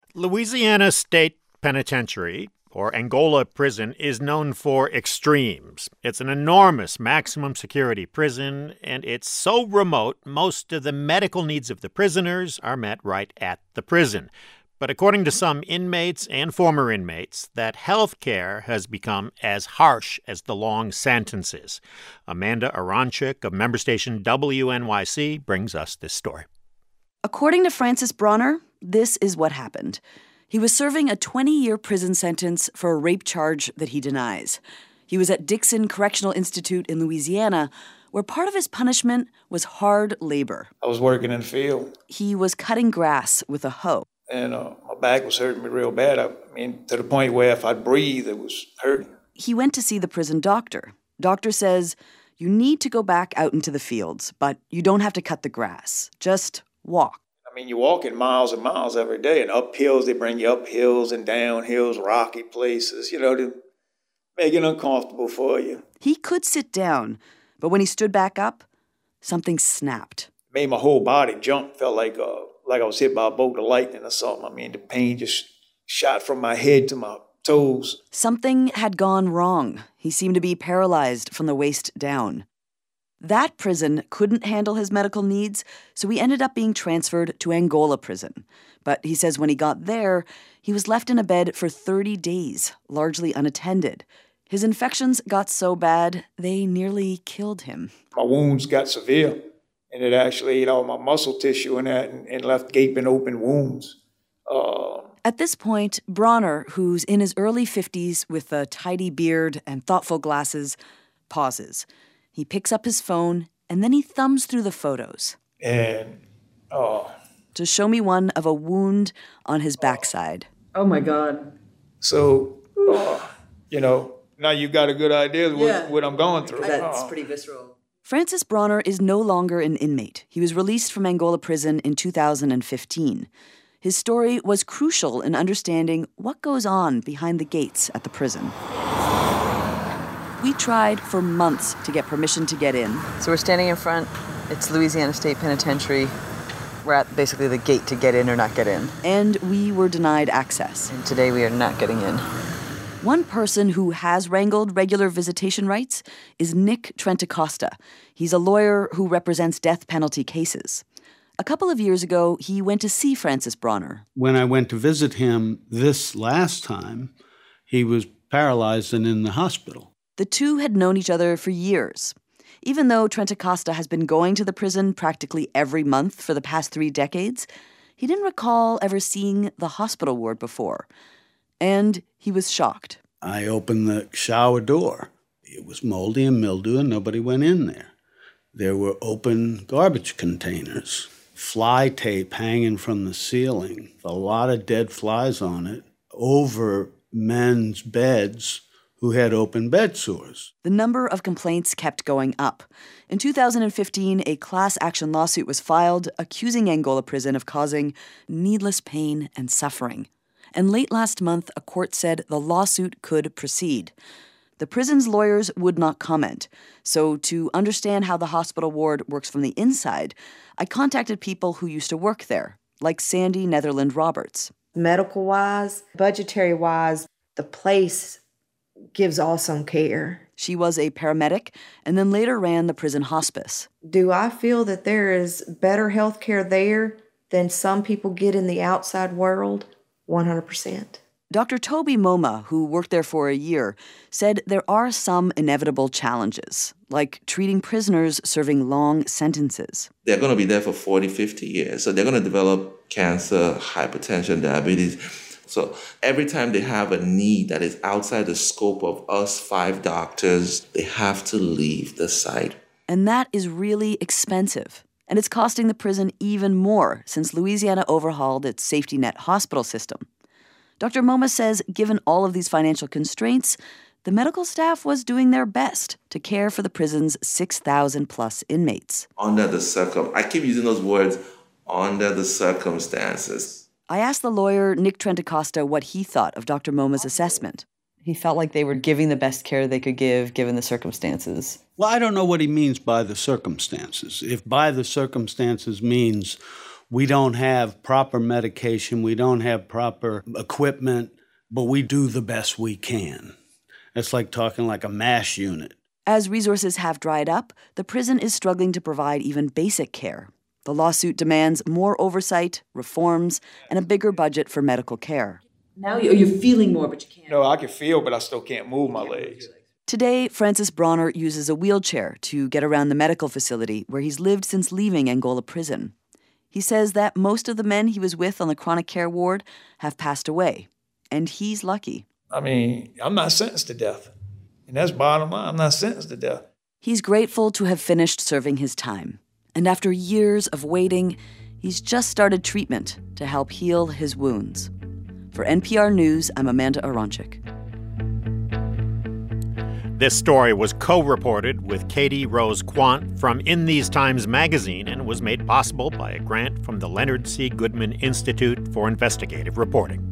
Louisiana State Penitentiary, or Angola Prison, is known for extremes. It's an enormous maximum security prison, and it's so remote, most of the medical needs of the prisoners are met right at the prison. But according to some inmates and former inmates, that health care has become as harsh as the long sentences. Amanda Aronchik of member station WNYC brings us this story. According to Francis Bronner, this is what happened. He was serving a 20-year prison sentence for a rape charge that he denies. He was at Dixon Correctional Institute in Louisiana, where part of his punishment was hard labor. I was working in the field. He was cutting grass with a hoe. And my back was hurting me real bad. I mean, to the point where if I breathed, it was hurting. He went to see the prison doctor. Doctor says, you need to go back out into the fields, but you don't have to cut the grass. Just walk. I mean, you're walking miles and miles every day, and up hills, they bring you up hills and down hills, rocky places, to make it uncomfortable for you. He could sit down, but when he stood back up, something snapped. Made my whole body jump, felt like I was hit by a bolt of lightning or something. I mean, the pain just shot from my head to my toes. Something had gone wrong. He seemed to be paralyzed from the waist down. That prison couldn't handle his medical needs, so he ended up being transferred to Angola Prison. But he says when he got there, he was left in a bed for 30 days, largely unattended. His infections got so bad, they nearly killed him. My wounds got severe, and it actually ate all my muscle tissue and that and left gaping open wounds. At this point, Bronner, who's in his early 50s with a tidy beard and thoughtful glasses, pauses. He picks up his phone, and then he thumbs through the photos. And, to show me one of a wound on his backside. Oh, my God. So, now you got a good idea of what I'm going through. That's pretty visceral. Francis Bronner is no longer an inmate. He was released from Angola Prison in 2015. His story was crucial in understanding what goes on behind the gates at the prison. We tried for months to get permission to get in. So we're standing in front. It's Louisiana State Penitentiary. We're at basically the gate to get in or not get in. And we were denied access. And today we are not getting in. One person who has wrangled regular visitation rights is Nick Trentacosta. He's a lawyer who represents death penalty cases. A couple of years ago, he went to see Francis Bronner. When I went to visit him this last time, he was paralyzed and in the hospital. The two had known each other for years. Even though Trentacosta has been going to the prison practically every month for the past 3 decades, he didn't recall ever seeing the hospital ward before. And he was shocked. I opened the shower door. It was moldy and mildew, and nobody went in there. There were open garbage containers, fly tape hanging from the ceiling, a lot of dead flies on it, over men's beds who had open bed sores. The number of complaints kept going up. In 2015, a class action lawsuit was filed accusing Angola Prison of causing needless pain and suffering. And late last month, a court said the lawsuit could proceed. The prison's lawyers would not comment. So to understand how the hospital ward works from the inside, I contacted people who used to work there, like Sandy Netherland Roberts. Medical-wise, budgetary-wise, the place gives awesome care. She was a paramedic and then later ran the prison hospice. Do I feel that there is better health care there than some people get in the outside world? 100%. Dr. Toby Moma, who worked there for a year, said there are some inevitable challenges, like treating prisoners serving long sentences. They're going to be there for 40, 50 years, so they're going to develop cancer, hypertension, diabetes. So every time they have a need that is outside the scope of us 5 doctors, they have to leave the site. And that is really expensive. And it's costing the prison even more since Louisiana overhauled its safety net hospital system. Dr. Moma says given all of these financial constraints, the medical staff was doing their best to care for the prison's 6,000-plus inmates. I keep using those words, under the circumstances. I asked the lawyer, Nick Trentacosta, what he thought of Dr. Moma's assessment. He felt like they were giving the best care they could give, given the circumstances. Well, I don't know what he means by the circumstances. If by the circumstances means We don't have proper medication. We don't have proper equipment, but we do the best we can. It's like talking like a MASH unit. As resources have dried up, the prison is struggling to provide even basic care. The lawsuit demands more oversight, reforms, and a bigger budget for medical care. Now you're feeling more, but you can't. No, I can feel, but I still can't move my legs. Today, Francis Bronner uses a wheelchair to get around the medical facility where he's lived since leaving Angola prison. He says that most of the men he was with on the chronic care ward have passed away, and he's lucky. I mean, I'm not sentenced to death. And that's bottom line. I'm not sentenced to death. He's grateful to have finished serving his time. And after years of waiting, he's just started treatment to help heal his wounds. For NPR News, I'm Amanda Aronczyk. This story was co-reported with Katie Rose Quant from In These Times magazine and was made possible by a grant from the Leonard C. Goodman Institute for Investigative Reporting.